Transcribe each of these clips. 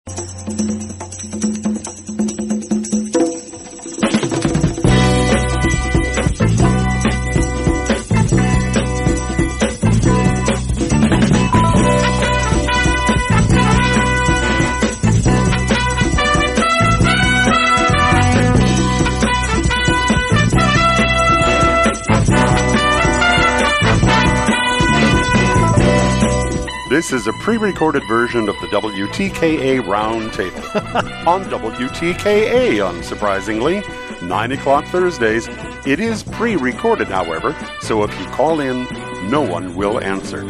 This is a pre-recorded version of the WTKA Roundtable on WTKA, unsurprisingly, 9 o'clock Thursdays. It is pre-recorded, however, so if you call in, no one will answer.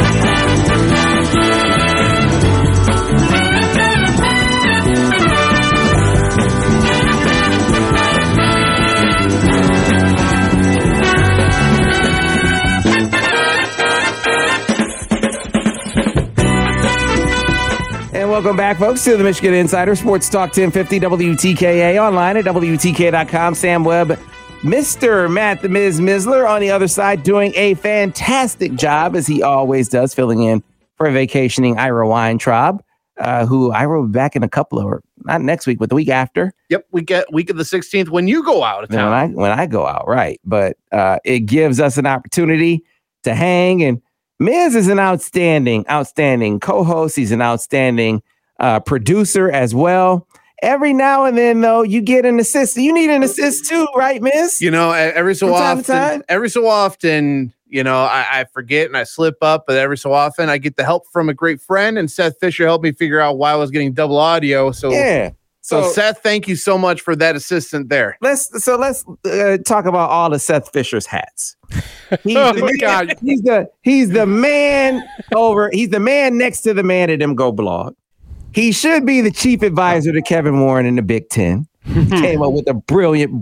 Welcome back, folks, to the Michigan Insider Sports Talk 1050 WTKA, online at WTKA.com. Sam Webb, Mr. Matt the Miz Misler on the other side, doing a fantastic job, as he always does, filling in for vacationing Ira Weintraub, who Ira will be back in a couple of, not next week, but the week after. Yep, we get week of the 16th when you go out of town. When I go out, right. But it gives us an opportunity to hang, and Miz is an outstanding co-host. He's an outstanding producer as well. Every now and then, though, you get an assist. You need an assist too, right, Miz? You know, every so often, you know, I forget and I slip up, but every so often I get the help from a great friend, and Seth Fisher helped me figure out why I was getting double audio. So yeah. So Seth, thank you so much for that assistant there. Let's talk about all of Seth Fisher's hats. He's the man next to the man at MGO Blog. He should be the chief advisor to Kevin Warren in the Big Ten. He came up with a brilliant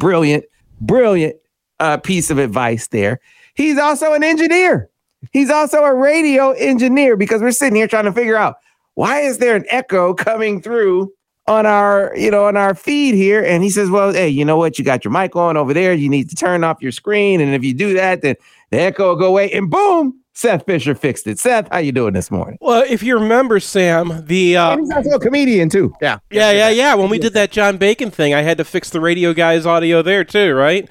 piece of advice there. He's also an engineer. He's also a radio engineer, because we're sitting here trying to figure out, why is there an echo coming through on our feed here? And he says, well, hey, you know what? You got your mic on over there. You need to turn off your screen. And if you do that, then the echo will go away. And boom, Seth Fisher fixed it. Seth, how you doing this morning? Well, if you remember, Sam, and he's also a comedian too. Yeah. When we did that John Bacon thing, I had to fix the radio guy's audio there too, right?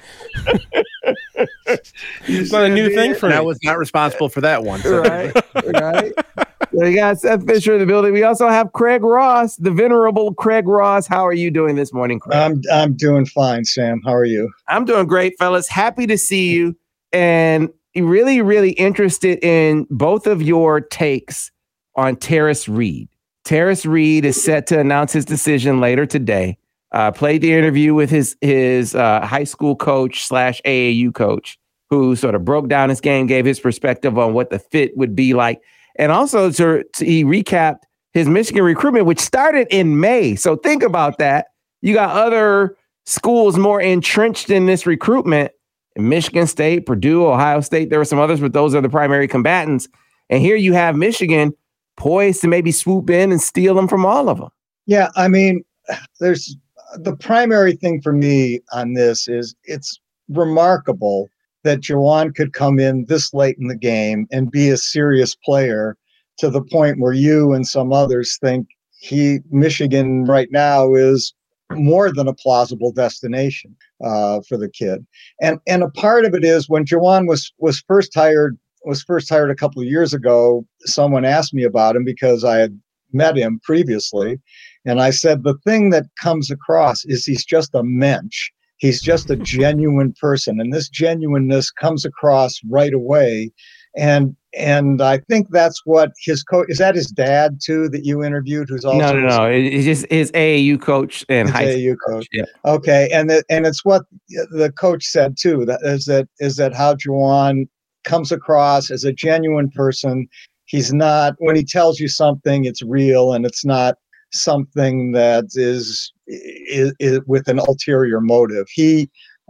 It's not a new thing for me. I was not responsible for that one. So. Right. So we got Seth Fisher in the building. We also have Craig Ross, the venerable Craig Ross. How are you doing this morning, Craig? I'm doing fine, Sam. How are you? I'm doing great, fellas. Happy to see you, and really, really interested in both of your takes on Tarris Reed. Tarris Reed is set to announce his decision later today. Played the interview with his high school coach / AAU coach, who sort of broke down his game, gave his perspective on what the fit would be like. And also he recapped his Michigan recruitment, which started in May. So think about that. You got other schools more entrenched in this recruitment. Michigan State, Purdue, Ohio State. There were some others, but those are the primary combatants. And here you have Michigan poised to maybe swoop in and steal them from all of them. Yeah, I mean, there's the primary thing for me on this is it's remarkable that Juwan could come in this late in the game and be a serious player to the point where you and some others think Michigan right now is more than a plausible destination for the kid. And a part of it is when Juwan was first hired a couple of years ago, someone asked me about him because I had met him previously. And I said, the thing that comes across is he's just a mensch. He's just a genuine person. And this genuineness comes across right away. And I think that's what his coach, is that his dad too, that you interviewed, who's also no. It's just his AAU coach and high AAU coach. Yeah. Okay. And it's what the coach said too, that is that how Juwan comes across as a genuine person. He's not, when he tells you something, it's real, and it's not something that is with an ulterior motive. He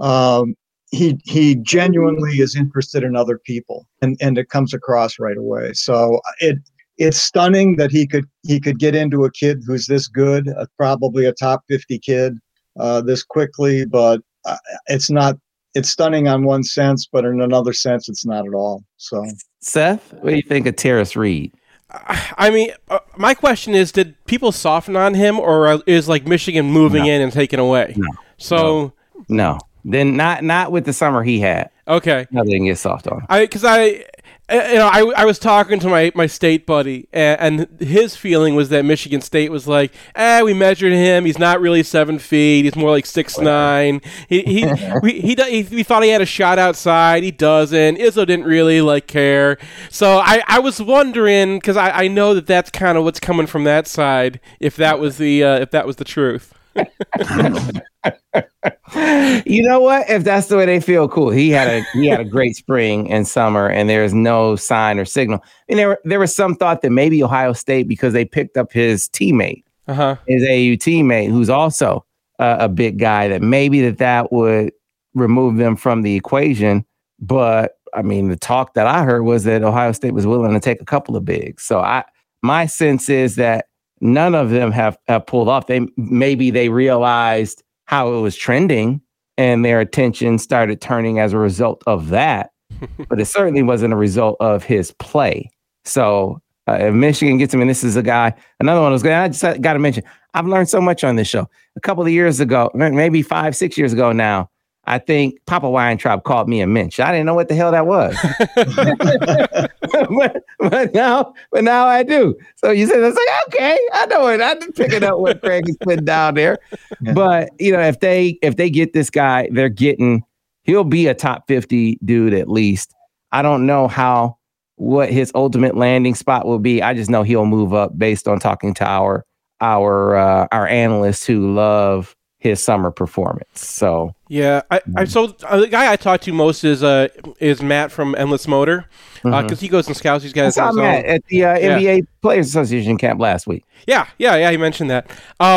genuinely is interested in other people, and it comes across right away. So it's stunning that he could get into a kid who's this good, probably a top 50 kid, this quickly. But it's not. It's stunning on one sense, but in another sense, it's not at all. So, Seth, what do you think of Tarris Reed? I mean, my question is, did people soften on him, or is like Michigan moving in and taking away? No. So no. Then not with the summer he had. Okay. No, they didn't get soft on him. I was talking to my state buddy, and his feeling was that Michigan State was like, we measured him. He's not really 7 feet. He's more like 6'9". We thought he had a shot outside. He doesn't. Izzo didn't really care. So I was wondering, because I know that's kind of what's coming from that side. If that was the truth. You know what? If that's the way they feel, cool. He had a great spring and summer, and there's no sign or signal. And there was some thought that maybe Ohio State, because they picked up his teammate, his AU teammate, who's also a big guy, that maybe that would remove them from the equation. But I mean, the talk that I heard was that Ohio State was willing to take a couple of bigs. So my sense is that none of them have pulled off. Maybe they realized how it was trending and their attention started turning as a result of that. But it certainly wasn't a result of his play. So if Michigan gets him, and this is another one of those guys, I just got to mention, I've learned so much on this show. A couple of years ago, maybe 5-6 years ago now, I think Papa Weintraub called me a mensch. I didn't know what the hell that was. but now I do. So you said, it's like, okay, I know it. I'm picking up what Craig is putting down there. Yeah. But if they get this guy, he'll be a top 50 dude at least. I don't know what his ultimate landing spot will be. I just know he'll move up based on talking to our analysts who love his summer performance. So yeah, the guy I talk to most is Matt from Endless Motor, because he goes and scouts these guys. I saw Matt at the NBA Players Association camp last week. Yeah, he mentioned that.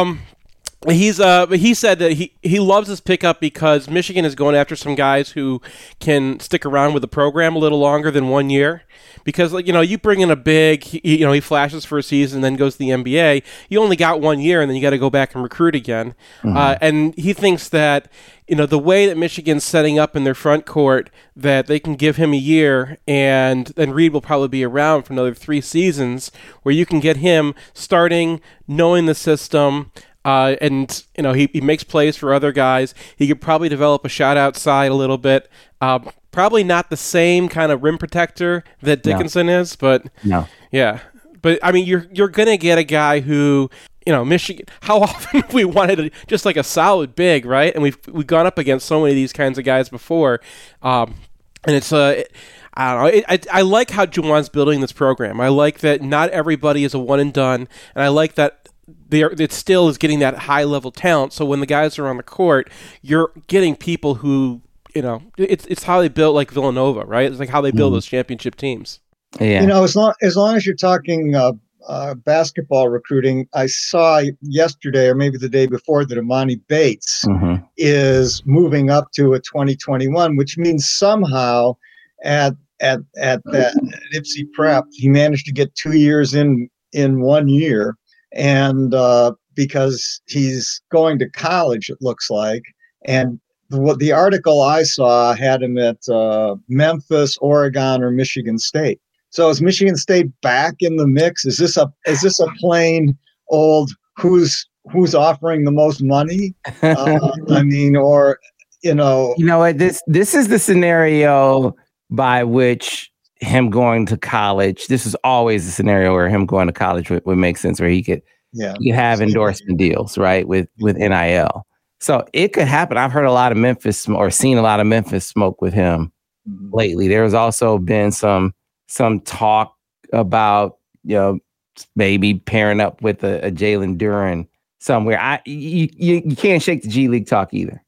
He said that he loves this pickup because Michigan is going after some guys who can stick around with the program a little longer than 1 year. Because you bring in a big, he flashes for a season, then goes to the NBA. You only got 1 year, and then you got to go back and recruit again. And he thinks that the way that Michigan's setting up in their front court, that they can give him a year, and then Reed will probably be around for another 3 seasons, where you can get him starting, knowing the system. And he makes plays for other guys. He could probably develop a shot outside a little bit. Probably not the same kind of rim protector that Dickinson is, but yeah. But I mean, you're gonna get a guy who, Michigan. How often have we wanted just like a solid big, right? And we've gone up against so many of these kinds of guys before, and it's I don't know. I like how Juwan's building this program. I like that not everybody is a one and done, and I like that. It still is getting that high level talent. So when the guys are on the court, you're getting people who, it's how they built like Villanova, right? It's like how they build those championship teams. Yeah. As long as you're talking basketball recruiting, I saw yesterday or maybe the day before that Imani Bates is moving up to a 2021, which means somehow at that Ipsy Prep, he managed to get 2 years in 1 year. And because he's going to college, it looks like. And the article I saw had him at Memphis, Oregon, or Michigan State. So is Michigan State back in the mix? Is this a plain old who's offering the most money? This is the scenario by which him going to college. This is always a scenario where him going to college would make sense, where he could have endorsement deals, right, with NIL. So it could happen. I've heard a lot of Memphis or seen a lot of Memphis smoke with him lately. There's also been some talk about maybe pairing up with a Jalen Duren somewhere. You can't shake the G League talk either.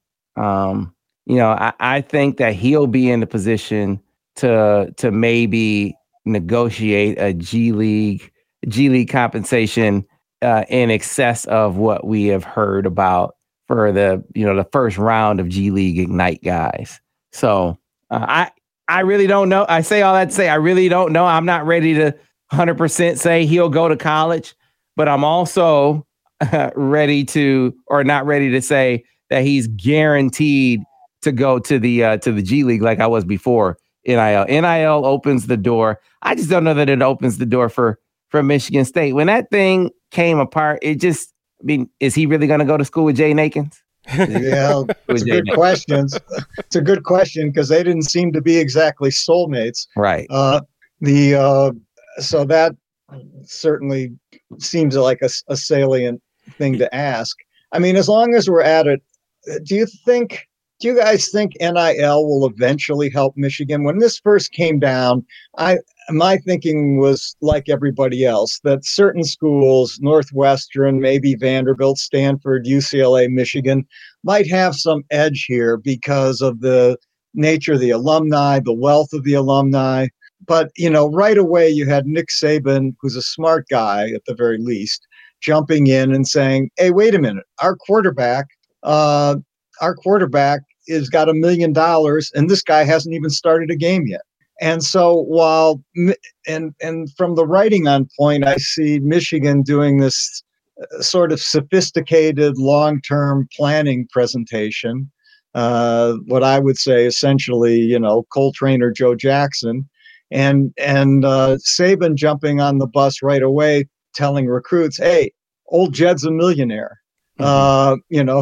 I think that he'll be in the position to maybe negotiate a G League compensation in excess of what we have heard about for the first round of G League Ignite guys. So I really don't know. I say all that to say I really don't know. I'm not ready to 100% say he'll go to college, but I'm also not ready to say that he's guaranteed to go to the G League like I was before. NIL opens the door. I just don't know that it opens the door for from Michigan State. When that thing came apart, is he really going to go to school with Jay Nakins? Yeah, it's a good question. It's a good question because they didn't seem to be exactly soulmates. Right. So that certainly seems like a salient thing to ask. I mean, as long as we're at it, do you guys think NIL will eventually help Michigan? When this first came down, my thinking was like everybody else, that certain schools, Northwestern, maybe Vanderbilt, Stanford, UCLA, Michigan, might have some edge here because of the nature of the alumni, the wealth of the alumni. But, right away you had Nick Saban, who's a smart guy at the very least, jumping in and saying, hey, wait a minute, our quarterback has got $1 million and this guy hasn't even started a game yet. And so and from the writing on point, I see Michigan doing this sort of sophisticated long-term planning presentation. What I would say essentially, Coltrane or Joe Jackson, and Saban jumping on the bus right away, telling recruits, hey, old Jed's a millionaire. Come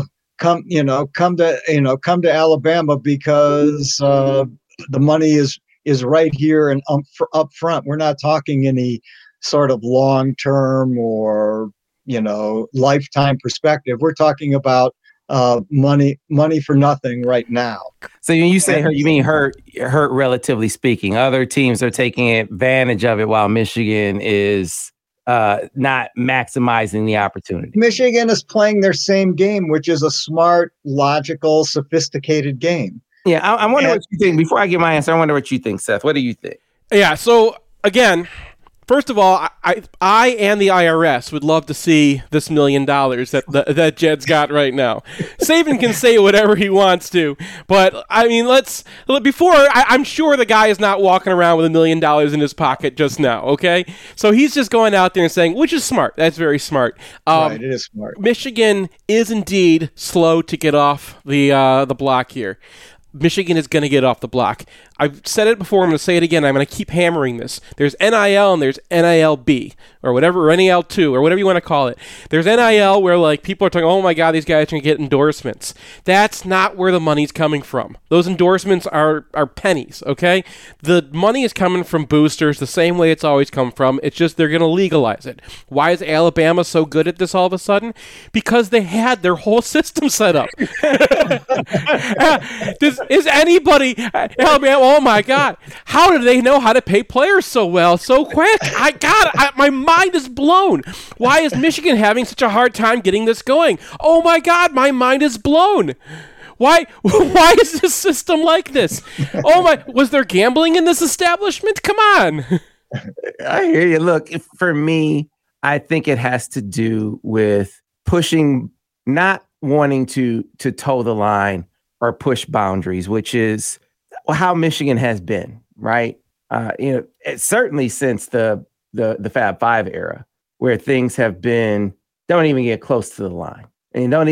to Alabama because the money is right here and up front. We're not talking any sort of long-term or, lifetime perspective. We're talking about money for nothing right now. So when you say hurt, you mean hurt relatively speaking. Other teams are taking advantage of it while Michigan is not maximizing the opportunity. Michigan is playing their same game, which is a smart, logical, sophisticated game. Yeah, I wonder what you think. Before I get my answer, I wonder what you think, Seth. What do you think? Yeah, so again, first of all, I and the IRS would love to see this $1 million that Jed's got right now. Saban can say whatever he wants to, but I mean, I'm sure the guy is not walking around with $1 million in his pocket just now. Okay, so he's just going out there and saying, which is smart. That's very smart. Right, it is smart. Michigan is indeed slow to get off the block here. Michigan is going to get off the block. I've said it before. I'm going to say it again. I'm going to keep hammering this. There's NIL and there's NILB or whatever, or NIL2 or whatever you want to call it. There's NIL where people are talking, oh my God, these guys are going to get endorsements. That's not where the money's coming from. Those endorsements are pennies, okay? The money is coming from boosters the same way it's always come from. It's just they're going to legalize it. Why is Alabama so good at this all of a sudden? Because they had their whole system set up. Is anybody Alabama? Oh my God! How do they know how to pay players so well, so quick? My mind is blown. Why is Michigan having such a hard time getting this going? Oh my God, my mind is blown. Why is this system like this? Oh my! Was there gambling in this establishment? Come on. I hear you. Look, for me, I think it has to do with pushing, not wanting to toe the line or push boundaries, which is how Michigan has been, right? Certainly since the Fab Five era, where things have been, don't even get close to the line, and don't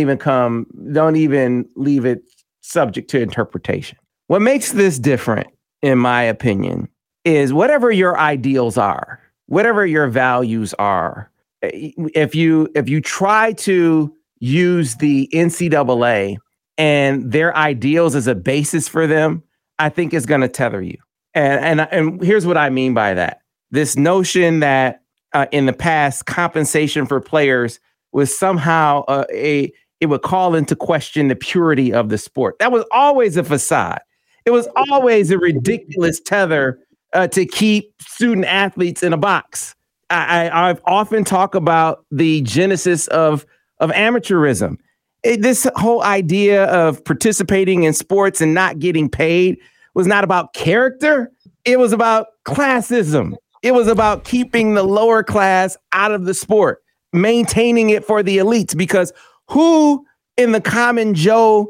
even leave it subject to interpretation. What makes this different, in my opinion, is whatever your ideals are, whatever your values are, if you try to use the NCAA and their ideals as a basis for them, I think is going to tether you. And here's what I mean by that. This notion that in the past, compensation for players was somehow it would call into question the purity of the sport. That was always a facade. It was always a ridiculous tether to keep student athletes in a box. I've often talked about the genesis of amateurism. This whole idea of participating in sports and not getting paid was not about character. It was about classism. It was about keeping the lower class out of the sport, maintaining it for the elites, because who in the common Joe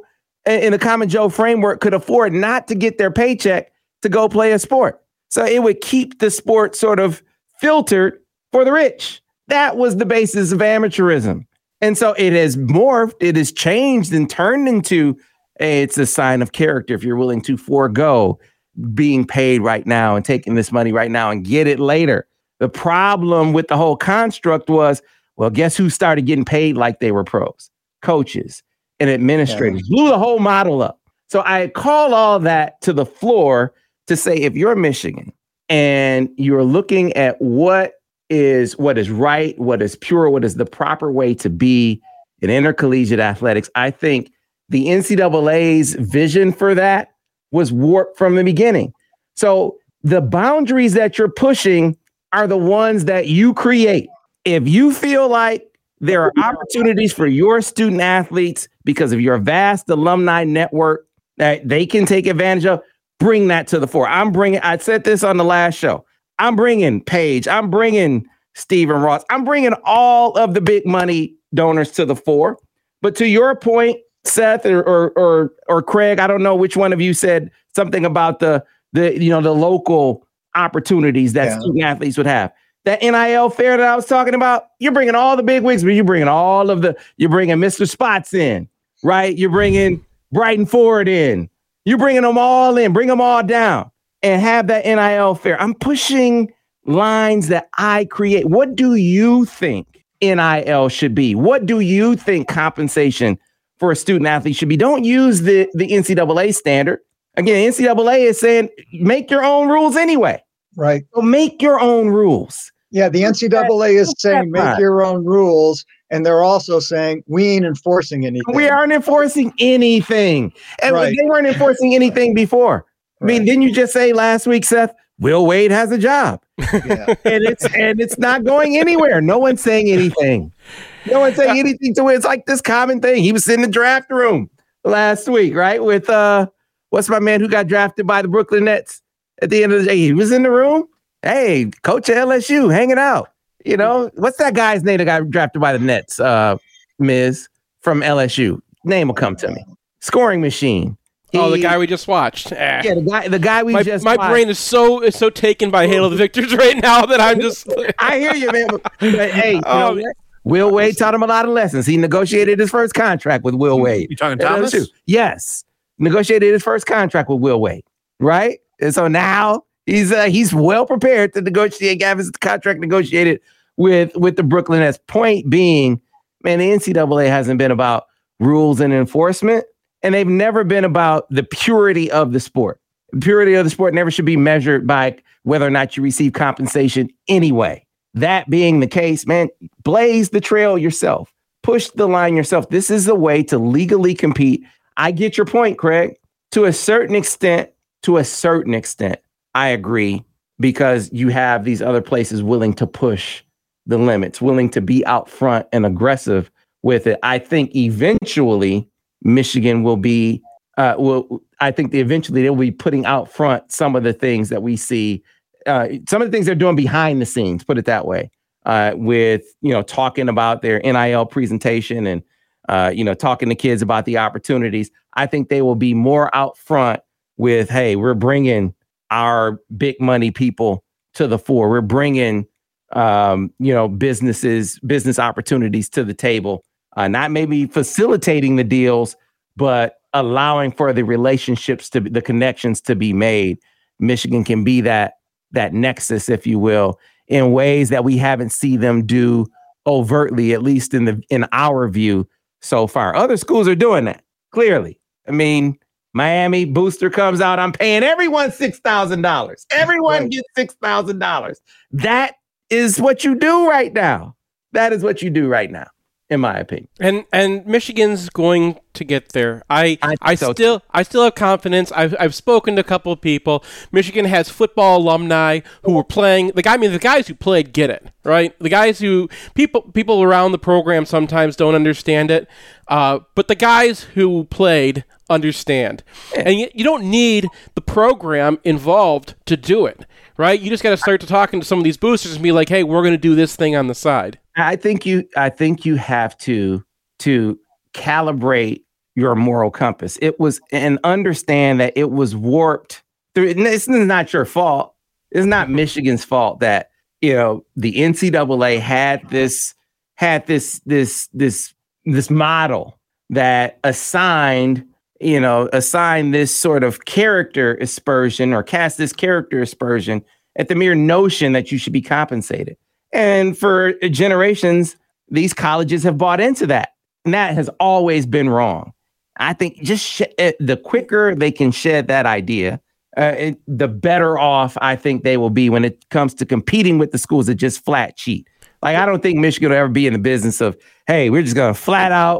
framework could afford not to get their paycheck to go play a sport? So it would keep the sport sort of filtered for the rich. That was the basis of amateurism. And so it has morphed, it has changed and turned into it's a sign of character if you're willing to forego being paid right now and taking this money right now and get it later. The problem with the whole construct was, well, guess who started getting paid like they were pros? Coaches and administrators. Blew the whole model up. So I call all that to the floor to say, if you're Michigan and you're looking at what is right, what is pure, what is the proper way to be in intercollegiate athletics, I think the NCAA's vision for that was warped from the beginning. So the boundaries that you're pushing are the ones that you create. If you feel like there are opportunities for your student athletes because of your vast alumni network that they can take advantage of, bring that to the fore. I said this on the last show. I'm bringing Paige. I'm bringing Stephen Ross. I'm bringing all of the big money donors to the fore. But to your point, Seth or Craig, I don't know which one of you said something about the local opportunities that student athletes would have. That NIL fair that I was talking about, you're bringing all the big wigs, but you're bringing Mr. Spots in, right? You're bringing Brighton Ford in. You're bringing them all in, bring them all down and have that NIL fair. I'm pushing lines that I create. What do you think NIL should be? What do you think compensation for a student athlete should be? Don't use the NCAA standard. Again, NCAA is saying, make your own rules anyway. Right. So make your own rules. Yeah, the NCAA is saying make your own rules, and they're also saying we ain't enforcing anything. We aren't enforcing anything. And they weren't enforcing anything before. I mean, didn't you just say last week, Seth, Will Wade has a job? Yeah. and it's not going anywhere. No one's saying anything. No one's saying anything to it. It's like this common thing. He was in the draft room last week, right? With what's my man who got drafted by the Brooklyn Nets at the end of the day? He was in the room. Hey, coach at LSU, hanging out. You know, what's that guy's name that got drafted by the Nets? Miz from LSU. Name will come to me. Scoring machine. The guy we just watched. Yeah, the guy we just watched. My brain is so taken by Hail of the Victors right now that I'm just. I hear you, man. But hey, you know what? Will Wade taught him a lot of lessons. He negotiated his first contract with Will Wade. You talking Thomas? LSU. Yes, negotiated his first contract with Will Wade. Right, and so now he's well prepared to negotiate. Have his contract negotiated with the Brooklyn Nets. Point being, man, the NCAA hasn't been about rules and enforcement. And they've never been about the purity of the sport. The purity of the sport never should be measured by whether or not you receive compensation anyway. That being the case, man, blaze the trail yourself. Push the line yourself. This is a way to legally compete. I get your point, Craig. To a certain extent, I agree, because you have these other places willing to push the limits, willing to be out front and aggressive with it. I think eventually Michigan will be, eventually they'll be putting out front some of the things that we see, some of the things they're doing behind the scenes, put it that way, with, talking about their NIL presentation and, talking to kids about the opportunities. I think they will be more out front with, hey, we're bringing our big money people to the fore. We're bringing, business opportunities to the table. Not maybe facilitating the deals, but allowing for the relationships the connections to be made. Michigan can be that nexus, if you will, in ways that we haven't seen them do overtly, at least in our view so far. Other schools are doing that, clearly. I mean, Miami booster comes out, I'm paying everyone $6,000. Everyone gets $6,000. That is what you do right now. That is what you do right now, in my opinion. And Michigan's going to get there. I still have confidence. I've spoken to a couple of people. Michigan has football alumni who were playing. The guys who played get it, right? The guys who people around the program sometimes don't understand it, but the guys who played understand. And you don't need the program involved to do it, right? You just got to start talking to some of these boosters and be like, hey, we're going to do this thing on the side. I think you have to calibrate your moral compass. It was, and understand that it was warped through. This is not your fault. It's not Michigan's fault that, the NCAA had this model that assigned this sort of character aspersion, or cast this character aspersion at the mere notion that you should be compensated. And for generations, these colleges have bought into that. And that has always been wrong. I think just the quicker they can shed that idea, the better off I think they will be when it comes to competing with the schools that just flat cheat. Like, I don't think Michigan will ever be in the business of, hey, we're just going to flat out,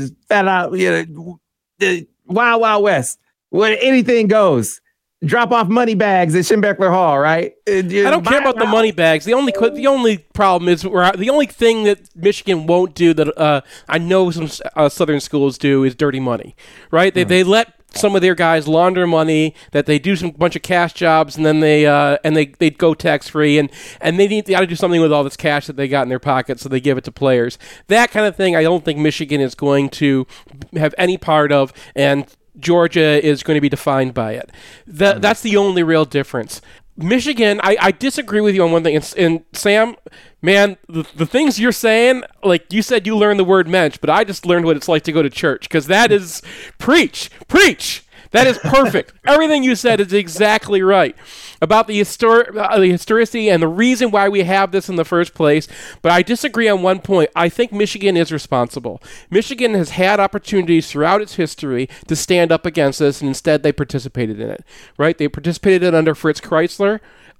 the Wild Wild West, where anything goes. Drop off money bags at Schembechler Hall, right? I don't care about the money bags. The only problem is the only thing that Michigan won't do that I know some Southern schools do is dirty money, right? They let some of their guys launder money, that they do some bunch of cash jobs, and then they go tax free, and they got to do something with all this cash that they got in their pocket, so they give it to players. That kind of thing, I don't think Michigan is going to have any part of, and Georgia is going to be defined by it. That's the only real difference. Michigan, I disagree with you on one thing. And Sam, man, the things you're saying, like you said, you learned the word mensch, but I just learned what it's like to go to church, because that is preach. That is perfect. Everything you said is exactly right about the historicity and the reason why we have this in the first place. But I disagree on one point. I think Michigan is responsible. Michigan has had opportunities throughout its history to stand up against this, and instead they participated in it. Right? They participated in it under Fritz Kreisler.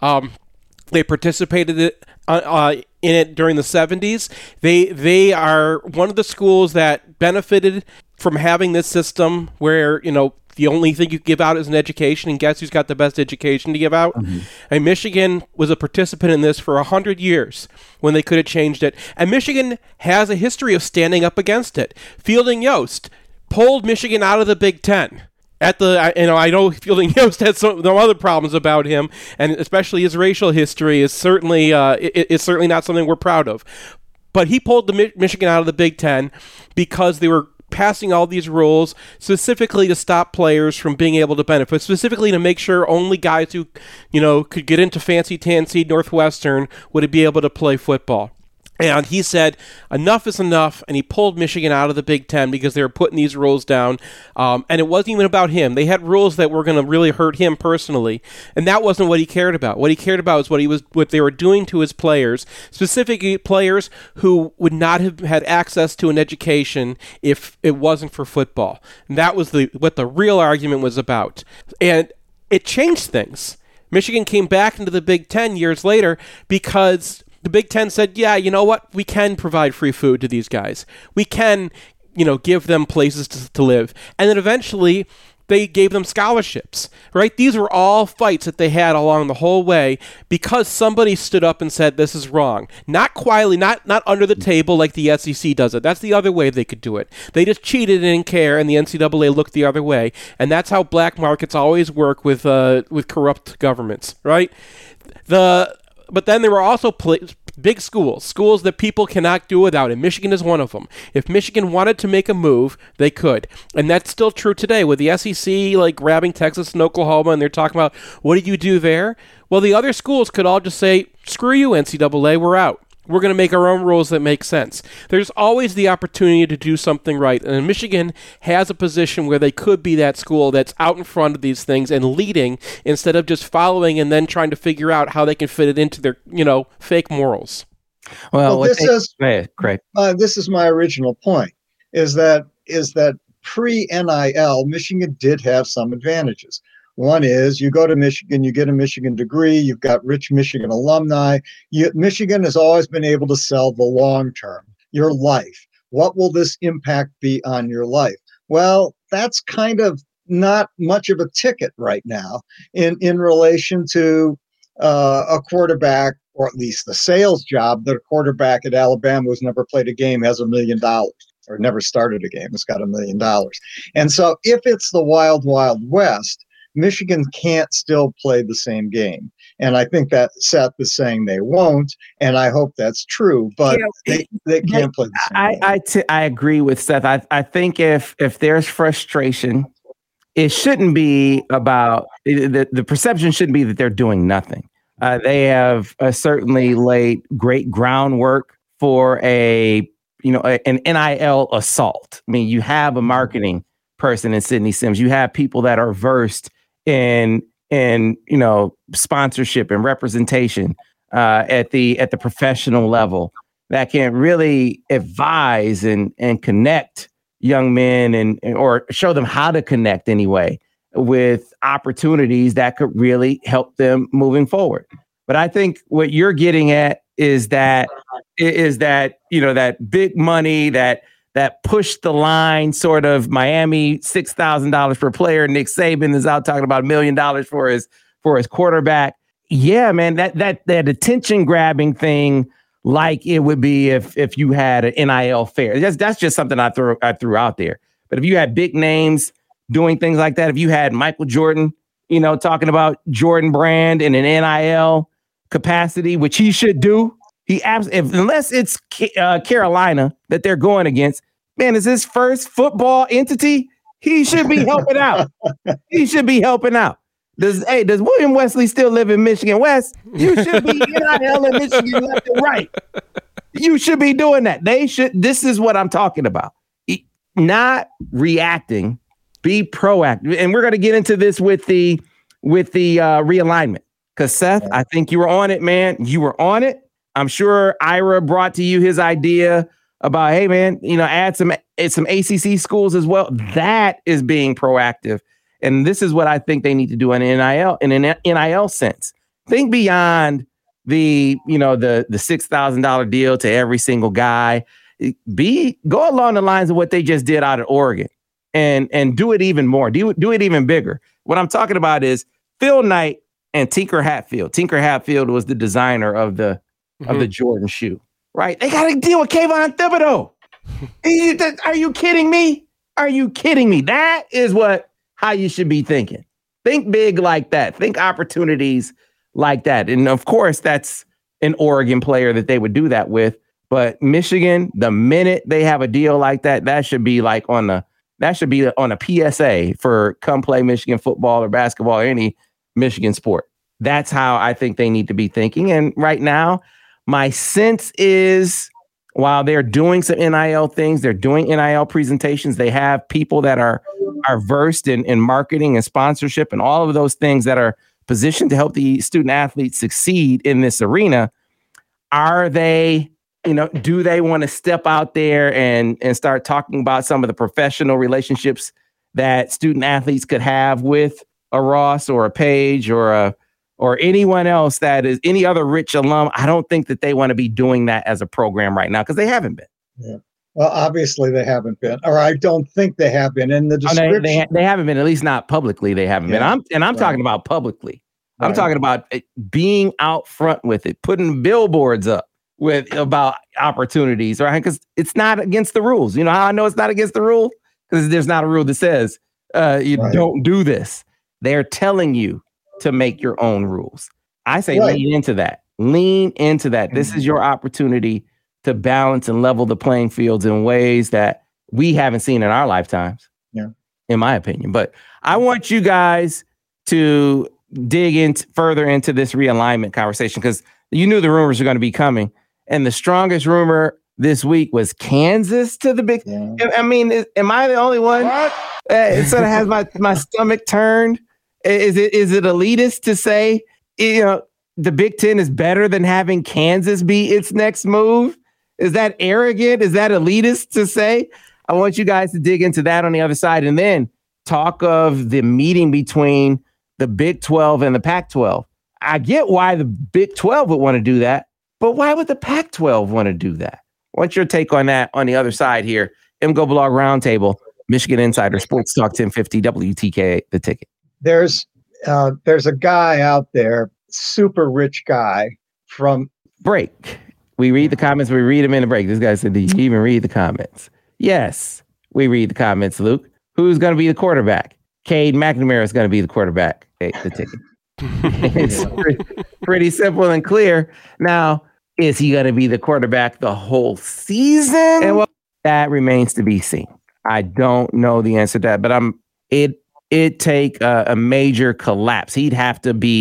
They participated in it during the 70s. They are one of the schools that benefited from having this system where, the only thing you give out is an education, and guess who's got the best education to give out? Mm-hmm. And Michigan was a participant in this for 100 years when they could have changed it. And Michigan has a history of standing up against it. Fielding Yost pulled Michigan out of the Big Ten. I know Fielding Yost had some other problems about him, and especially his racial history is certainly not something we're proud of. But he pulled Michigan out of the Big Ten because they were passing all these rules specifically to stop players from being able to benefit, specifically to make sure only guys who, could get into fancy tan seed Northwestern would be able to play football. And he said, enough is enough, and he pulled Michigan out of the Big Ten because they were putting these rules down, and it wasn't even about him. They had rules that were going to really hurt him personally, and that wasn't what he cared about. What he cared about was what they were doing to his players, specifically players who would not have had access to an education if it wasn't for football. And that was what the real argument was about. And it changed things. Michigan came back into the Big Ten years later because the Big Ten said, yeah, you know what? We can provide free food to these guys. We can, give them places to live. And then eventually they gave them scholarships, right? These were all fights that they had along the whole way because somebody stood up and said, this is wrong. Not quietly, not under the table like the SEC does it. That's the other way they could do it. They just cheated and didn't care, and the NCAA looked the other way. And that's how black markets always work with corrupt governments, right? But then there were also big schools that people cannot do without, and Michigan is one of them. If Michigan wanted to make a move, they could. And that's still true today with the SEC grabbing Texas and Oklahoma, and they're talking about, what do you do there? Well, the other schools could all just say, screw you, NCAA, we're out. We're going to make our own rules that make sense. There's always the opportunity to do something right. And Michigan has a position where they could be that school that's out in front of these things and leading instead of just following and then trying to figure out how they can fit it into their, fake morals. Well, this is my original point is that pre-NIL, Michigan did have some advantages. One is you go to Michigan, you get a Michigan degree, you've got rich Michigan alumni. Michigan has always been able to sell the long term, your life. What will this impact be on your life? Well, that's kind of not much of a ticket right now in relation to a quarterback, or at least the sales job that a quarterback at Alabama who's never played a game has $1 million. Or never started a game, it's got $1 million. And so if it's the Wild Wild West, Michigan can't still play the same game. And I think that Seth is saying they won't, and I hope that's true, but they can't play the same game. I agree with Seth. I think if there's frustration, it shouldn't be about, the perception shouldn't be that they're doing nothing. They have certainly laid great groundwork for an NIL assault. I mean, you have a marketing person in Sidney Sims. You have people that are versed in in sponsorship and representation at the professional level that can really advise and connect young men or show them how to connect anyway with opportunities that could really help them moving forward. But I think what you're getting at is that that big money that pushed the line sort of Miami, $6,000 per player. Nick Saban is out talking about $1 million for his quarterback. Yeah, man, that attention grabbing thing, like it would be if you had an NIL fair. That's just something I threw out there. But if you had big names doing things like that, if you had Michael Jordan, talking about Jordan Brand in an NIL capacity, which he should do, unless it's Carolina that they're going against, man, is his first football entity. He should be helping out. He should be helping out. Does William Wesley still live in Michigan West? You should be NIL in Michigan left and right. You should be doing that. They should. This is what I'm talking about. Not reacting, be proactive. And we're going to get into this with the realignment. Because Seth, I think you were on it, man. You were on it. I'm sure Ira brought to you his idea about, hey, man, add some ACC schools as well. That is being proactive. And this is what I think they need to do in an NIL sense. Think beyond the $6,000 deal to every single guy. Go along the lines of what they just did out of Oregon and do it even more. Do it even bigger. What I'm talking about is Phil Knight and Tinker Hatfield. Tinker Hatfield was the designer of the Jordan shoe, right? They got to deal with Kayvon Thibodeau. Are you kidding me? Are you kidding me? That is how you should be thinking. Think big like that. Think opportunities like that. And of course, that's an Oregon player that they would do that with. But Michigan, the minute they have a deal like that, that should be on a PSA for come play Michigan football or basketball or any Michigan sport. That's how I think they need to be thinking. And right now, my sense is while they're doing some NIL things, they're doing NIL presentations, they have people that are versed in marketing and sponsorship and all of those things that are positioned to help the student athletes succeed in this arena. Are they, do they want to step out there and start talking about some of the professional relationships that student athletes could have with a Ross or a Page or anyone else that is any other rich alum? I don't think that they want to be doing that as a program right now because they haven't been. Yeah. Well, obviously they haven't been, or I don't think they have been in the description. They haven't been, at least not publicly. They haven't been. I'm talking about publicly. I'm talking about being out front with it, putting billboards up about opportunities, right? Because it's not against the rules. You know how I know it's not against the rule? Because there's not a rule that says don't do this. They're telling you to make your own rules. I say lean into that. Lean into that. This is your opportunity to balance and level the playing fields in ways that we haven't seen in our lifetimes, in my opinion. But I want you guys to dig further into this realignment conversation because you knew the rumors were going to be coming. And the strongest rumor this week was Kansas to the Big. Yeah. I mean, am I the only one? It sort of has my stomach turned. Is it elitist to say the Big Ten is better than having Kansas be its next move? Is that arrogant? Is that elitist to say? I want you guys to dig into that on the other side and then talk of the meeting between the Big 12 and the Pac-12. I get why the Big 12 would want to do that, but why would the Pac-12 want to do that? What's your take on that on the other side here? MGO Blog Roundtable, Michigan Insider, Sports Talk 1050, WTKA, The Ticket. There's a guy out there, super rich guy from break. We read the comments. We read them in the break. This guy said, "Did you even read the comments?" Yes, we read the comments, Luke. Who's going to be the quarterback? Cade McNamara is going to be the quarterback. Okay, The Ticket. It's pretty simple and clear. Now, is he going to be the quarterback the whole season? And well, that remains to be seen. I don't know the answer to that, but it'd take a major collapse. He'd have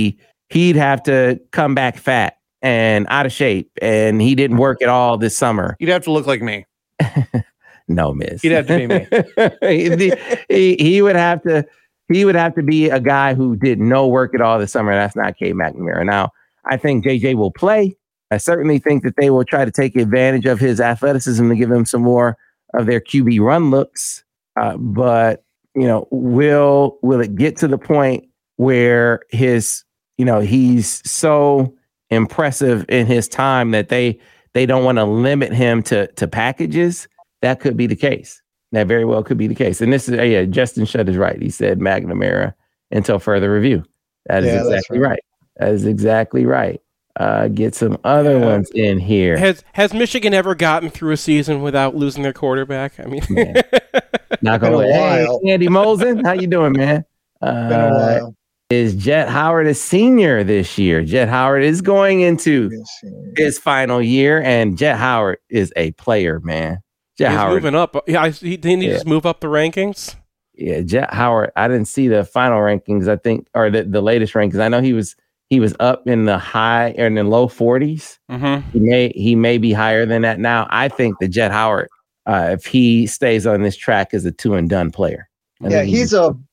to come back fat and out of shape, and he didn't work at all this summer. You'd have to look like me. No, miss. He'd have to be me. He would have to he would have to be a guy who did no work at all this summer. That's not Cade McNamara. Now, I think JJ will play. I certainly think that they will try to take advantage of his athleticism to give him some more of their QB run looks. But, will it get to the point where he's so impressive in his time that they don't want to limit him to packages? That could be the case. That very well could be the case. And this is, Justin Shutt is right. He said McNamara until further review. That is exactly right. That is exactly right. Get some other ones in here. Has Michigan ever gotten through a season without losing their quarterback? I mean, not gonna lie. Hey, Andy Molson, how you doing, man? Been a while. Is Jet Howard a senior this year? Jet Howard is going into his final year, and Jet Howard is a player, man. He's moving up. Yeah, didn't he just move up the rankings? Yeah, Jet Howard. I didn't see the final rankings. I think, or the latest rankings. I know he was up in the high or in the low 40s. Mm-hmm. He may be higher than that now. I think that Jet Howard, if he stays on this track, is a 2-and-done player. He's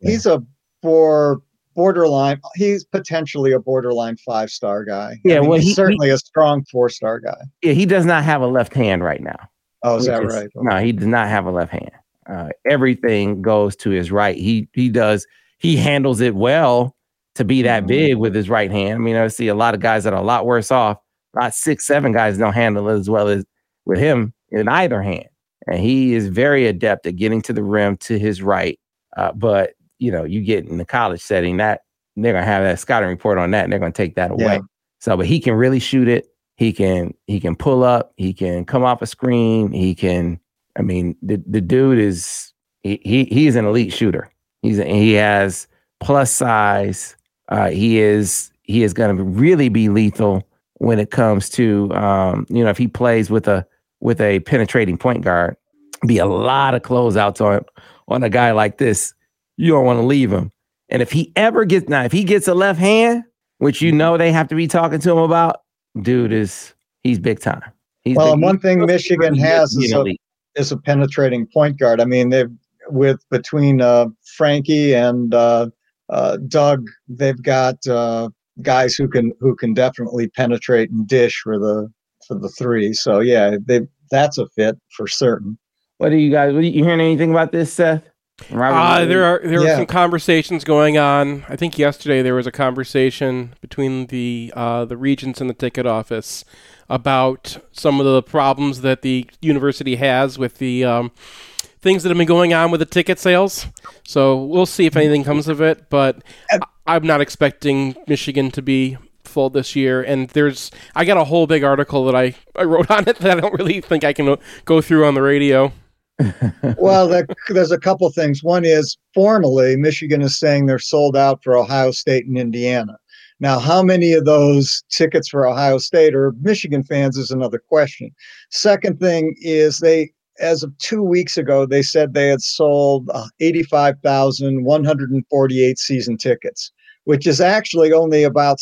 borderline. He's potentially a borderline 5-star guy. Yeah, he's certainly a strong 4-star guy. Yeah, he does not have a left hand right now. Oh, is that right? Okay. No, he does not have a left hand. Everything goes to his right. He handles it well to be that big with his right hand. I mean, I see a lot of guys that are a lot worse off. About 6'7" guys don't handle it as well as with him in either hand. And he is very adept at getting to the rim to his right. But you get in the college setting, that they're gonna have that scouting report on that, and they're gonna take that away. Yeah. So, but he can really shoot it. He can pull up. He can come off a screen. He can. I mean, the dude is he's an elite shooter. He has plus size. He is going to really be lethal when it comes to if he plays with a penetrating point guard. Be a lot of closeouts on a guy like this. You don't want to leave him. And if he gets a left hand, which they have to be talking to him about, dude he's big time. One thing Michigan has is a penetrating point guard. I mean, between Frankie and Doug, they've got guys who can definitely penetrate and dish for the three. So yeah, that's a fit for certain. What you hearing anything about this, Seth? There are some conversations going on. I think yesterday there was a conversation between the regents and the ticket office about some of the problems that the university has with the things that have been going on with the ticket sales. So we'll see if anything comes of it, but I'm not expecting Michigan to be full this year. And I got a whole big article that I wrote on it that I don't really think I can go through on the radio. Well, there's a couple things. One is formally, Michigan is saying they're sold out for Ohio State and Indiana. Now, how many of those tickets for Ohio State are Michigan fans is another question. Second thing is as of 2 weeks ago, they said they had sold 85,148 season tickets, which is actually only about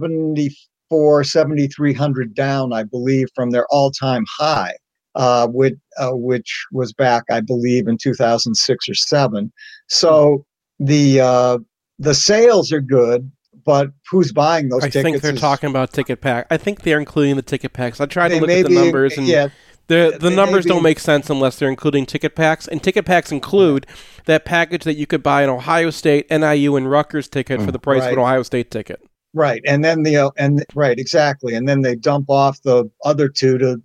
7,300 down, I believe, from their all-time high. Which was back, I believe, in 2006 or 7. So the sales are good, but who's buying those tickets? I think they're talking about ticket pack. I think they're including the ticket packs. I tried to look at the numbers, and the numbers don't make sense unless they're including ticket packs. And ticket packs include that package that you could buy an Ohio State, NIU, and Rutgers ticket for the price of an Ohio State ticket. Right, and then exactly, and then they dump off the other two to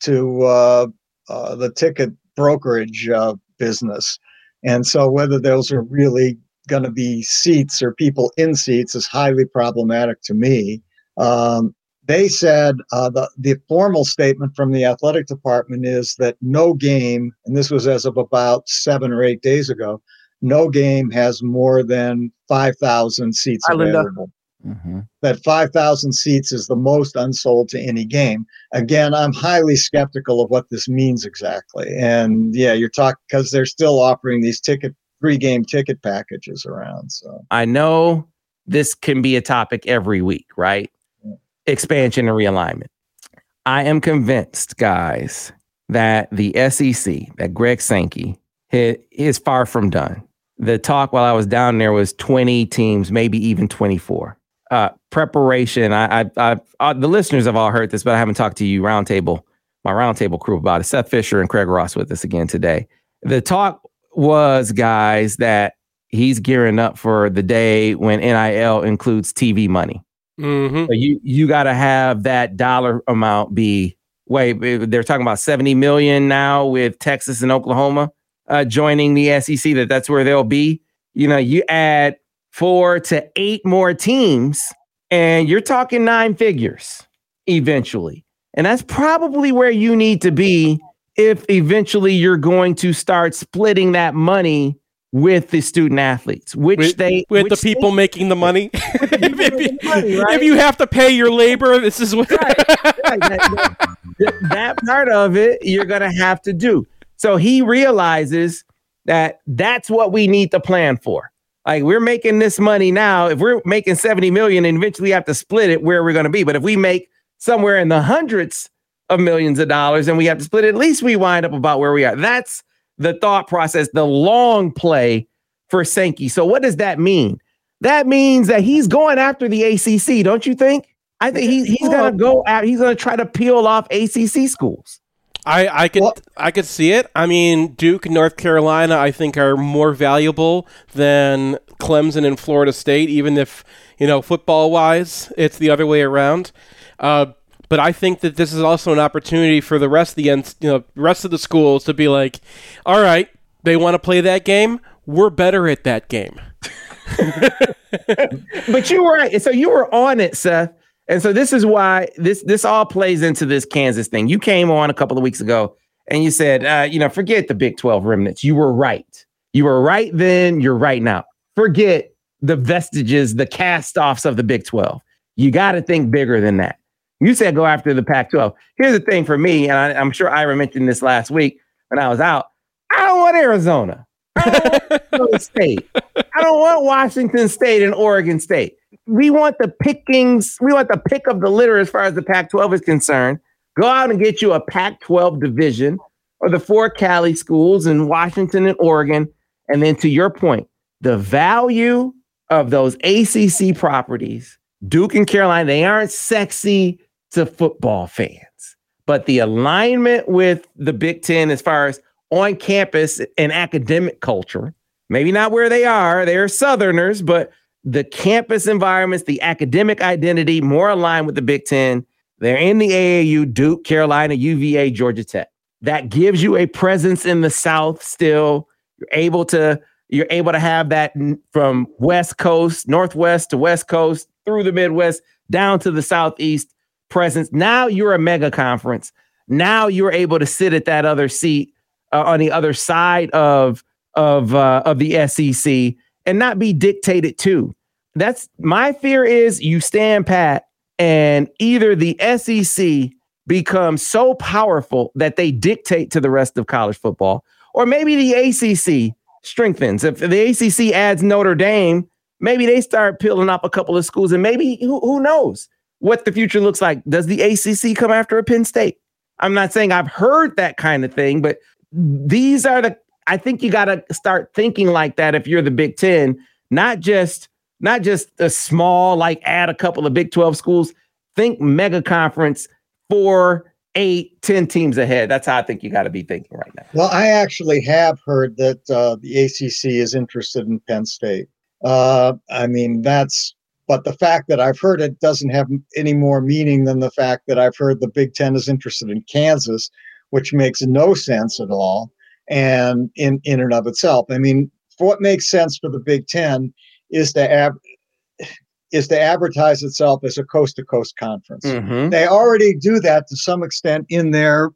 the ticket brokerage business. And so whether those are really going to be seats or people in seats is highly problematic to me. They said the formal statement from the athletic department is that no game, and this was as of about 7 or 8 days ago, no game has more than 5,000 seats available. Mm-hmm. That 5,000 seats is the most unsold to any game. Again, I'm highly skeptical of what this means exactly. And you're talking because they're still offering these pre-game ticket packages around. So I know this can be a topic every week, right? Yeah. Expansion and realignment. I am convinced, guys, that the SEC, that Greg Sankey is far from done. The talk while I was down there was 20 teams, maybe even 24. Preparation. The listeners have all heard this, but I haven't talked to you, my roundtable crew about it. Seth Fisher and Craig Ross with us again today. The talk was, guys, that he's gearing up for the day when NIL includes TV money. Mm-hmm. So you got to have that dollar amount be. Wait, they're talking about 70 million now with Texas and Oklahoma joining the SEC. That's where they'll be. You add 4 to 8 more teams, and you're talking 9 figures eventually. And that's probably where you need to be if eventually you're going to start splitting that money with the student athletes, with the people making the money. If you have to pay your labor, this is what that part of it you're going to have to do. So he realizes that that's what we need to plan for. Like, we're making this money now. If we're making 70 million and eventually have to split it, where we're going to be. But if we make somewhere in the hundreds of millions of dollars and we have to split it, at least we wind up about where we are. That's the thought process, the long play for Sankey. So what does that mean? That means that he's going after the ACC, don't you think? I think he's going to go out. He's going to try to peel off ACC schools. I could see it. I mean, Duke and North Carolina, I think, are more valuable than Clemson and Florida State, even if, football wise, it's the other way around. But I think that this is also an opportunity for the rest of the schools to be like, all right, they want to play that game. We're better at that game. But you were right. So you were on it, Seth. And so this is why this all plays into this Kansas thing. You came on a couple of weeks ago and you said, forget the Big 12 remnants. You were right. You were right then. You're right now. Forget the vestiges, the cast-offs of the Big 12. You got to think bigger than that. You said go after the Pac-12. Here's the thing for me, and I'm sure Ira mentioned this last week when I was out. I don't want Arizona. I don't want Florida State. I don't want Washington State and Oregon State. We want the pickings. We want the pick of the litter as far as the Pac-12 is concerned. Go out and get you a Pac-12 division or the 4 Cali schools in Washington and Oregon. And then to your point, the value of those ACC properties, Duke and Carolina, they aren't sexy to football fans, but the alignment with the Big Ten as far as on campus and academic culture, maybe not where they are, they're Southerners, but the campus environments, the academic identity, more aligned with the Big Ten. They're in the AAU, Duke, Carolina, UVA, Georgia Tech. That gives you a presence in the South still. You're able to have that from West Coast, Northwest to West Coast, through the Midwest, down to the Southeast presence. Now you're a mega conference. Now you're able to sit at that other seat on the other side of the SEC and not be dictated to. That's my fear is you stand pat and either the SEC becomes so powerful that they dictate to the rest of college football, or maybe the ACC strengthens. If the ACC adds Notre Dame, maybe they start peeling up a couple of schools, and maybe who knows what the future looks like. Does the ACC come after a Penn State? I'm not saying I've heard that kind of thing, but these are I think you got to start thinking like that if you're the Big Ten, not just a small, like add a couple of Big 12 schools. Think mega conference, 4, 8, 10 teams ahead. That's how I think you got to be thinking right now. Well, I actually have heard that the ACC is interested in Penn State. But the fact that I've heard it doesn't have any more meaning than the fact that I've heard the Big Ten is interested in Kansas, which makes no sense at all. And in and of itself, I mean, what makes sense for the Big Ten is to advertise itself as a coast-to-coast conference. Mm-hmm. They already do that to some extent in their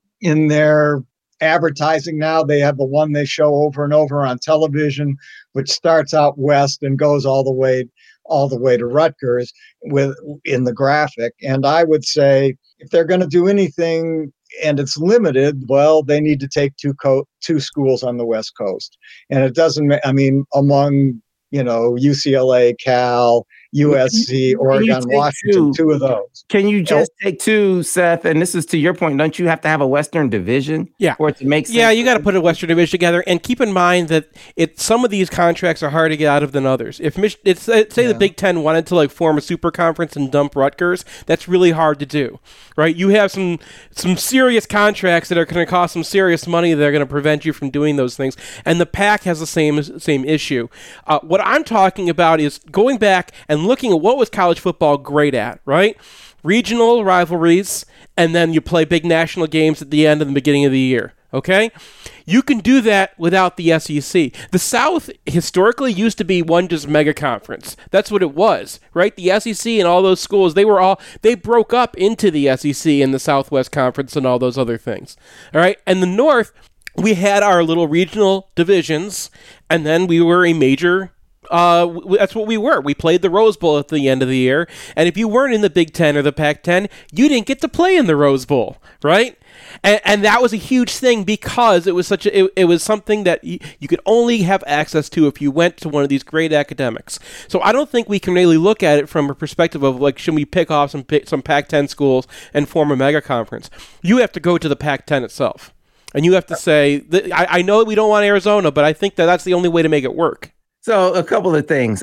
advertising now. They have the one they show over and over on television, which starts out west and goes all the way to Rutgers in the graphic. And I would say if they're going to do anything and it's limited, well, they need to take two schools on the West Coast. And it doesn't, among, UCLA, Cal, USC, Oregon, Washington, two of those. Can you just take two, Seth? And this is to your point. Don't you have to have a Western division? Yeah. For it to make sense? Yeah, you got to put a Western division together, and keep in mind that some of these contracts are hard to get out of than others. If the Big Ten wanted to form a super conference and dump Rutgers, that's really hard to do, right? You have some serious contracts that are going to cost some serious money that are going to prevent you from doing those things, and the Pac has the same issue. What I'm talking about is going back and looking at what was college football great at, right? Regional rivalries, and then you play big national games at the end and the beginning of the year, okay? You can do that without the SEC. The South historically used to be one just mega conference. That's what it was, right? The SEC and all those schools, they broke up into the SEC and the Southwest Conference and all those other things, all right? And the North, we had our little regional divisions, and then we were a major. That's what we were. We played the Rose Bowl at the end of the year, and if you weren't in the Big Ten or the Pac-10, you didn't get to play in the Rose Bowl, right? And that was a huge thing because it was it was something that you could only have access to if you went to one of these great academics. So I don't think we can really look at it from a perspective of should we pick off some Pac-10 schools and form a mega conference? You have to go to the Pac-10 itself, and you have to say I know we don't want Arizona, but I think that's the only way to make it work. So a couple of things.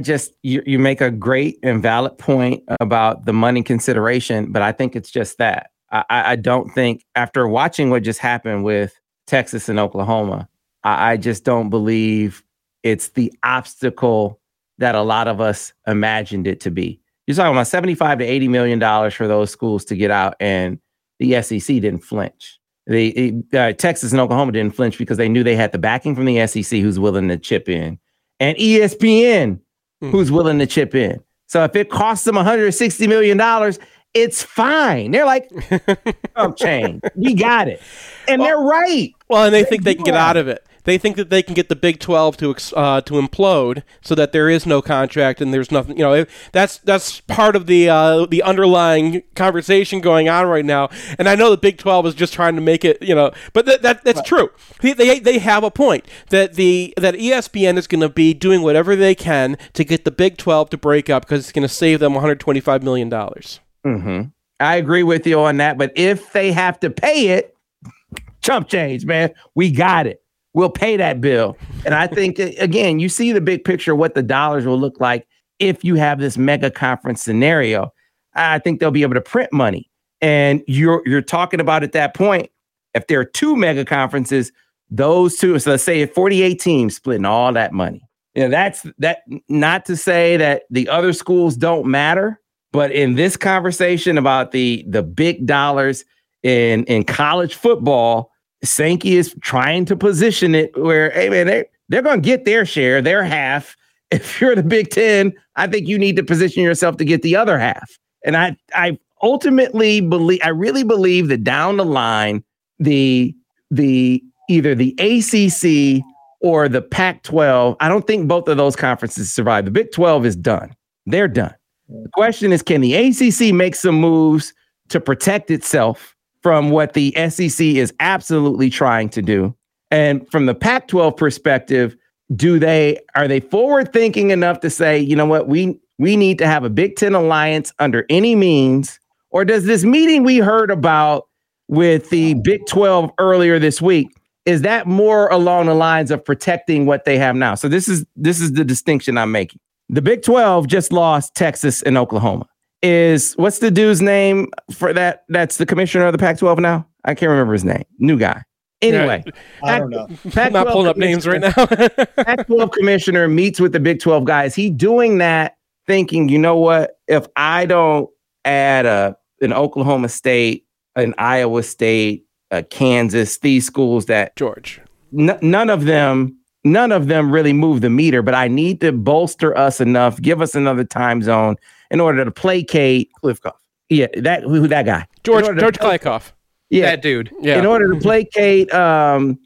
You make a great and valid point about the money consideration, but I think it's just that. I don't think, after watching what just happened with Texas and Oklahoma, I just don't believe it's the obstacle that a lot of us imagined it to be. You're talking about $75 to $80 million for those schools to get out, and the SEC didn't flinch. Texas and Oklahoma didn't flinch because they knew they had the backing from the SEC, who's willing to chip in, and ESPN, who's willing to chip in. So if it costs them $160 million, it's fine. They're like, change. We got it. And they're right. Well, and they think they can get out of it. They think that they can get the Big 12 to implode so that there is no contract and there's nothing. That's part of the underlying conversation going on right now. And I know the Big 12 is just trying to make it, but that's true. They have a point that ESPN is going to be doing whatever they can to get the Big 12 to break up because it's going to save them $125 million. Mm-hmm. I agree with you on that. But if they have to pay it, chump change, man. We got it. We'll pay that bill. And I think, again, you see the big picture, what the dollars will look like if you have this mega conference scenario. I think they'll be able to print money. And you're talking about at that point, if there are two mega conferences, those two, so let's say 48 teams splitting all that money. That's not to say that the other schools don't matter, but in this conversation about the big dollars in college football, Sankey is trying to position it where, hey man, they're going to get their share, their half. If you're the Big Ten, I think you need to position yourself to get the other half. And I ultimately really believe that down the line, the either the ACC or the Pac-12, I don't think both of those conferences survive. The Big 12 is done. They're done. The question is, can the ACC make some moves to protect itself from what the SEC is absolutely trying to do? And from the Pac-12 perspective, are they forward thinking enough to say, you know what, we need to have a Big Ten alliance under any means? Or does this meeting we heard about with the Big 12 earlier this week, is that more along the lines of protecting what they have now? So this is the distinction I'm making. The Big 12 just lost Texas and Oklahoma. What's the dude's name for that? That's the commissioner of the Pac-12 now? I can't remember his name. New guy. Anyway. I don't know. I'm not pulling up names right now. Pac-12 commissioner meets with the Big 12 guys. He doing that thinking, you know what? If I don't add an Oklahoma State, an Iowa State, Kansas, these schools that George, none of them really move the meter, but I need to bolster us enough, give us another time zone in order to placate Kliavkoff. Yeah, that guy. George Kliavkoff. Yeah, that dude. Yeah. In order to placate USC,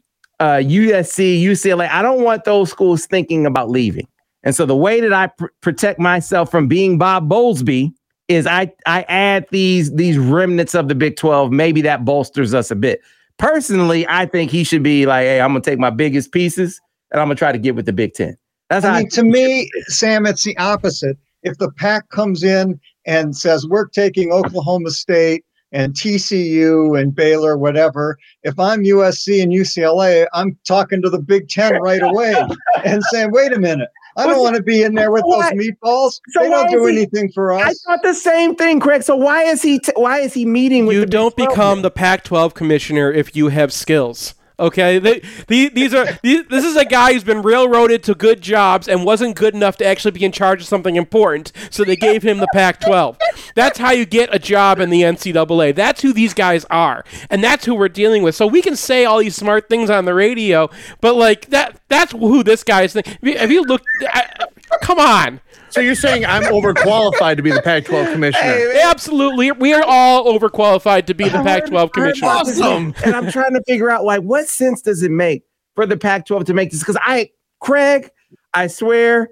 UCLA, I don't want those schools thinking about leaving. And so the way that I protect myself from being Bob Bowlesby is I add these remnants of the Big 12. Maybe that bolsters us a bit. Personally, I think he should be like, hey, I'm going to take my biggest pieces and I'm going to try to get with the Big 10. To me, Sam, it's the opposite. if the Pac comes in and says, we're taking Oklahoma State and TCU and Baylor, whatever, if I'm USC and UCLA, I'm talking to the Big Ten right away and saying, wait a minute. I don't want to be in there with those meatballs. So they don't do anything for us. I thought the same thing, Craig. So why is he meeting with you? Don't become the Pac-12 commissioner if you have skills. Okay, this is a guy who's been railroaded to good jobs and wasn't good enough to actually be in charge of something important, so they gave him the Pac-12. That's how you get a job in the NCAA. That's who these guys are, and that's who we're dealing with. So we can say all these smart things on the radio, but like that's who this guy is. Have you looked? Come on. So you're saying I'm overqualified to be the Pac-12 commissioner? Absolutely. We are all overqualified to be the Pac-12 commissioner. Awesome. And I'm trying to figure out, like, what sense does it make for the Pac-12 to make this? Because Craig, I swear,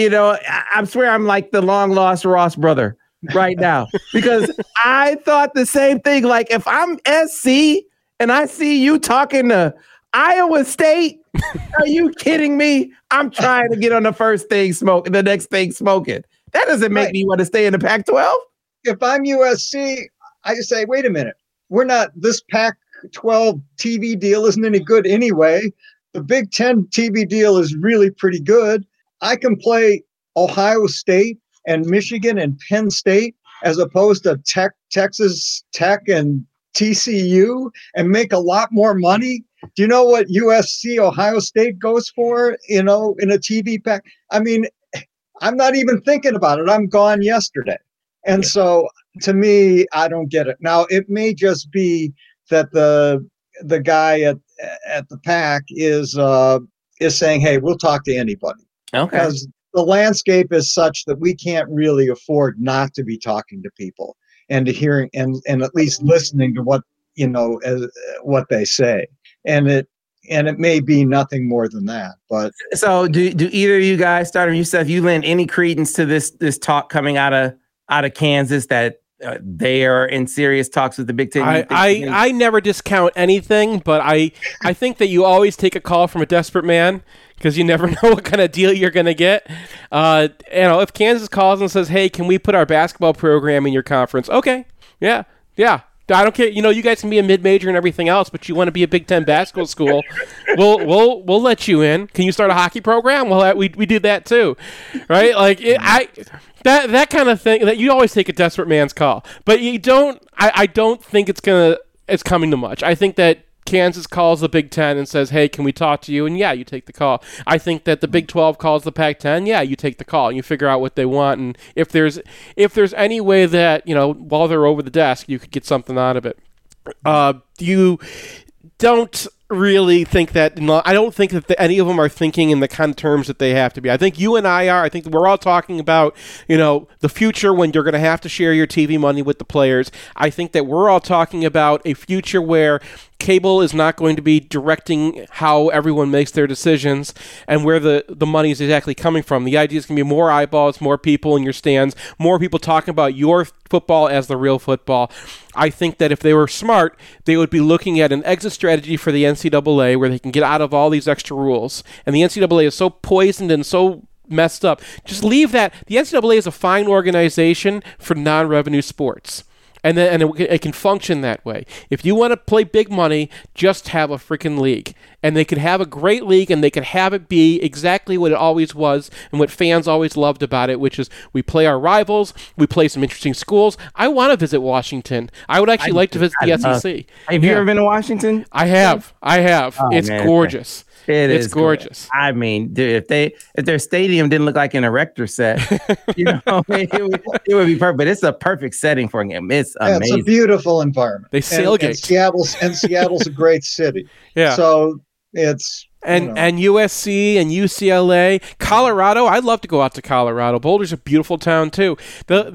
I swear I'm like the long-lost Ross brother right now. Because I thought the same thing. Like, if I'm SC and I see you talking to Iowa State, are you kidding me? I'm trying to get on the next thing smoking. That doesn't make me want to stay in the Pac-12. If I'm USC, I just say, wait a minute. This Pac-12 TV deal isn't any good anyway. The Big Ten TV deal is really pretty good. I can play Ohio State and Michigan and Penn State as opposed to Texas Tech and TCU and make a lot more money. Do you know what USC Ohio State goes for, in a TV pack? I mean, I'm not even thinking about it. I'm gone yesterday. And so to me, I don't get it. Now, it may just be that the guy at the PAC is saying, hey, we'll talk to anybody. Okay. Because the landscape is such that we can't really afford not to be talking to people and to hearing and at least listening to what they say. And it may be nothing more than that. But so do either of you guys, starting you, Seth, you lend any credence to this talk coming out of Kansas that they are in serious talks with the Big Ten? I never discount anything, but I think that you always take a call from a desperate man because you never know what kind of deal you're going to get. If Kansas calls and says, hey, can we put our basketball program in your conference? Okay. Yeah. I don't care. You guys can be a mid-major and everything else, but you want to be a Big Ten basketball school. We'll let you in. Can you start a hockey program? Well, we do that too, right? Like that kind of thing. That you always take a desperate man's call, but you don't. I don't think it's coming to much. I think that Kansas calls the Big Ten and says, hey, can we talk to you? And yeah, you take the call. I think that the Big 12 calls the Pac-10. Yeah, you take the call. You figure out what they want. And if there's any way that, while they're over the desk, you could get something out of it. You don't really think that. I don't think that any of them are thinking in the kind of terms that they have to be. I think you and I are. I think we're all talking about, the future when you're going to have to share your TV money with the players. I think that we're all talking about a future where cable is not going to be directing how everyone makes their decisions and where the money is exactly coming from. The idea is going to be more eyeballs, more people in your stands, more people talking about your football as the real football. I think that if they were smart, they would be looking at an exit strategy for the NCAA where they can get out of all these extra rules. And the NCAA is so poisoned and so messed up. Just leave that. The NCAA is a fine organization for non-revenue sports. And it can function that way. If you want to play big money, just have a freaking league. And they could have a great league, and they could have it be exactly what it always was and what fans always loved about it, which is we play our rivals, we play some interesting schools. I want to visit Washington. I would actually like to visit the SEC. Have you ever been to Washington? I have. Oh, it's gorgeous. It's gorgeous. I mean, dude, if their stadium didn't look like an erector set, it would be perfect. But it's a perfect setting for a game. It's amazing. It's a beautiful environment. They sailgate. Seattle's a great city. Yeah. So it's and USC and UCLA, Colorado. I'd love to go out to Colorado. Boulder's a beautiful town too. And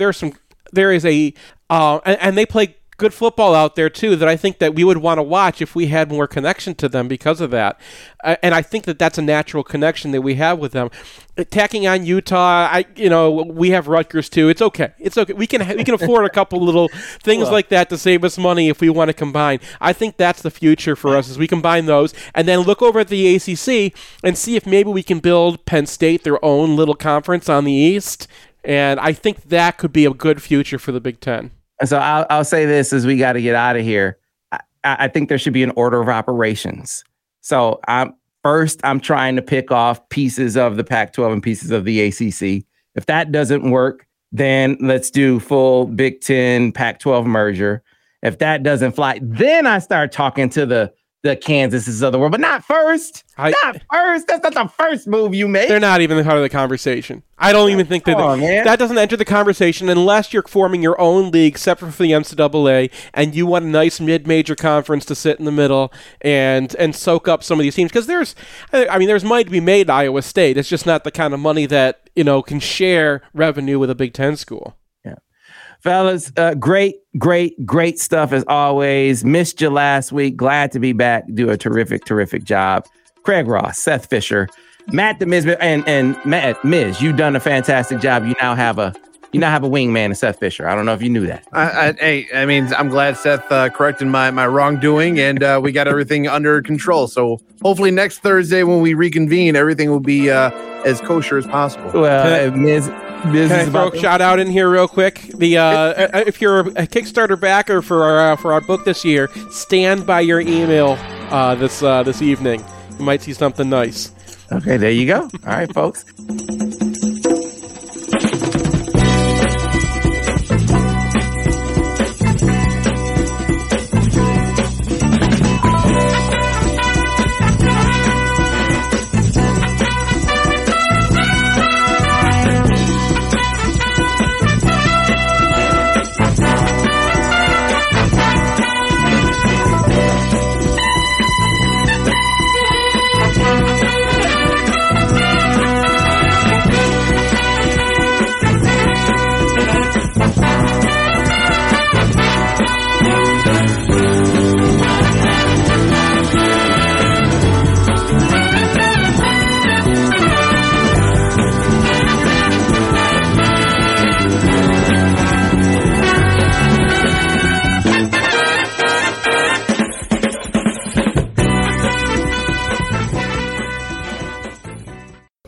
they play good football out there too that I think that we would want to watch if we had more connection to them because of that. And I think that that's a natural connection that we have with them. Tacking on Utah, we have Rutgers too. It's okay. We can afford a couple little things like that to save us money if we want to combine. I think that's the future for us, is we combine those and then look over at the ACC and see if maybe we can build Penn State their own little conference on the East. And I think that could be a good future for the Big Ten. And so I'll say this as we got to get out of here. I think there should be an order of operations. So I'm trying to pick off pieces of the Pac-12 and pieces of the ACC. If that doesn't work, then let's do full Big Ten Pac-12 merger. If that doesn't fly, then I start talking to the Kansases of the world, but not first. Not first. That's not the first move you make. They're not even part of the conversation. I don't even think that doesn't enter the conversation unless you're forming your own league separate from the NCAA, and you want a nice mid-major conference to sit in the middle and soak up some of these teams. Because there's money to be made at Iowa State. It's just not the kind of money that can share revenue with a Big Ten school. Fellas, great stuff as always. Missed you last week. Glad to be back. Do a terrific job. Craig Ross, Seth Fisher, Matt the Miz, and Matt Miz. You've done a fantastic job. You now have a wingman in Seth Fisher. I don't know if you knew that. I'm glad Seth corrected my wrongdoing, and we got everything under control. So hopefully next Thursday when we reconvene, everything will be as kosher as possible. Well, Miz. Can I throw a shout out in here real quick? If you're a Kickstarter backer for our book this year, stand by your email this evening. You might see something nice. Okay, there you go. All right, folks.